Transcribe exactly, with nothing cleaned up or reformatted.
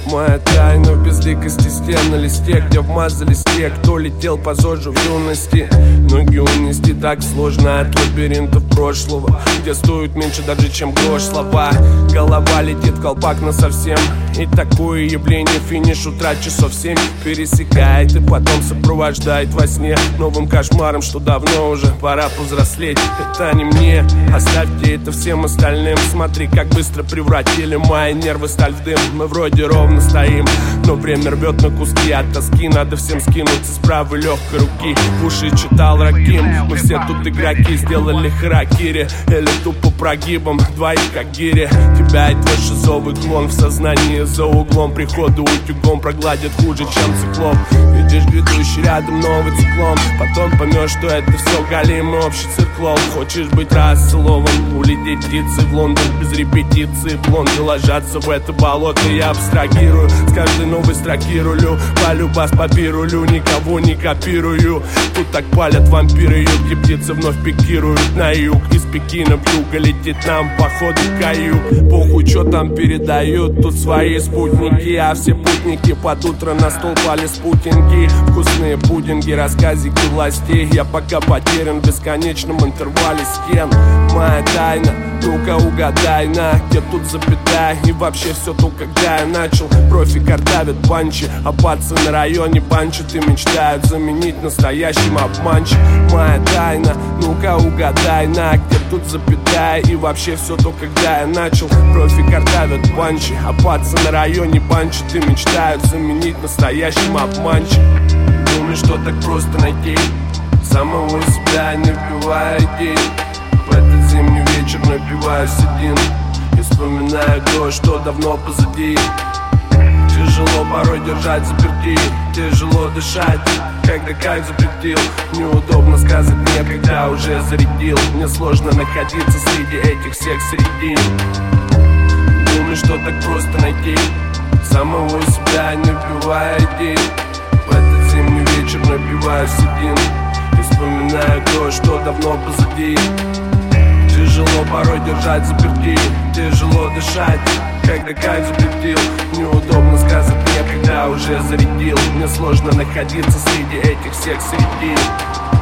Моя тайна в безликости стен на листе, где вмазались те, кто летел по зожу в юности. Ноги унести так сложно от лабиринтов прошлого, где стоят меньше даже, чем грош слова. Голова летит в колпак насовсем, и такое явление финиш утра часов семь пересекает и потом сопровождает во сне новым кошмаром, что давно уже пора повзрослеть. Это не мне, оставьте это всем остальным. Смотри, как быстро превратили мои нервы сталь в дым. Мы вроде ровно стоим, но время рвет на куски. От тоски надо всем скинуться с правой легкой руки. В уши читал Раким, мы все тут игроки. Сделали харакири или тупо прогибом, двоих как гири. Тебя и твой шизовый клон в сознании за углом прихода утюгом прогладит хуже, чем циклоп. Видишь грядущий рядом новый циклон, потом поймешь, что это все галимый общий циклон. Хочешь быть Расселовым, улететь птицей в Лондон без репетиции. Блонды ложатся в это болото, я абстрагирую. С каждой новой строки рулю, полюбас по пирулю, никого не копирую. Тут так палят вампиры, юбки птицы вновь пикируют на юг. Из Пекина в юга летит нам походу каюк. Похуй, что там передают, тут свои спутники. А все путники под утро на стол пали спутники. Вкусные пудинги, рассказики властей. Я пока потерян в бесконечном интервале стен. Моя тайна, ну-ка угадай, на где тут запятая. И вообще все то, когда я начал. Профи картавят панчи, а пацы на районе банчат и мечтают заменить настоящим обманщик. Моя тайна, ну-ка угадай, на где тут запятая. И вообще все то, когда я начал. Профи картавят панчи, а пацы на районе банчат и мечтают заменить настоящим обманщик. Думаю, что так просто найти самого себя, не вбивая идей. В этот зимний вечер напиваюсь один и вспоминаю то, что давно позади. Тяжело порой держать заперти, тяжело дышать, когда кайф запретил. Неудобно сказать мне, когда уже зарядил. Мне сложно находиться среди этих всех средин. Думаю, что так просто найти самого себя, не вбивая идей. В этот зимний вечер напиваюсь один и вспоминаю то, что давно позади. Тяжело порой держать заперти, тяжело дышать, когда кайф запретил. Неудобно сказать мне, когда уже зарядил. Мне сложно находиться среди этих всех средин.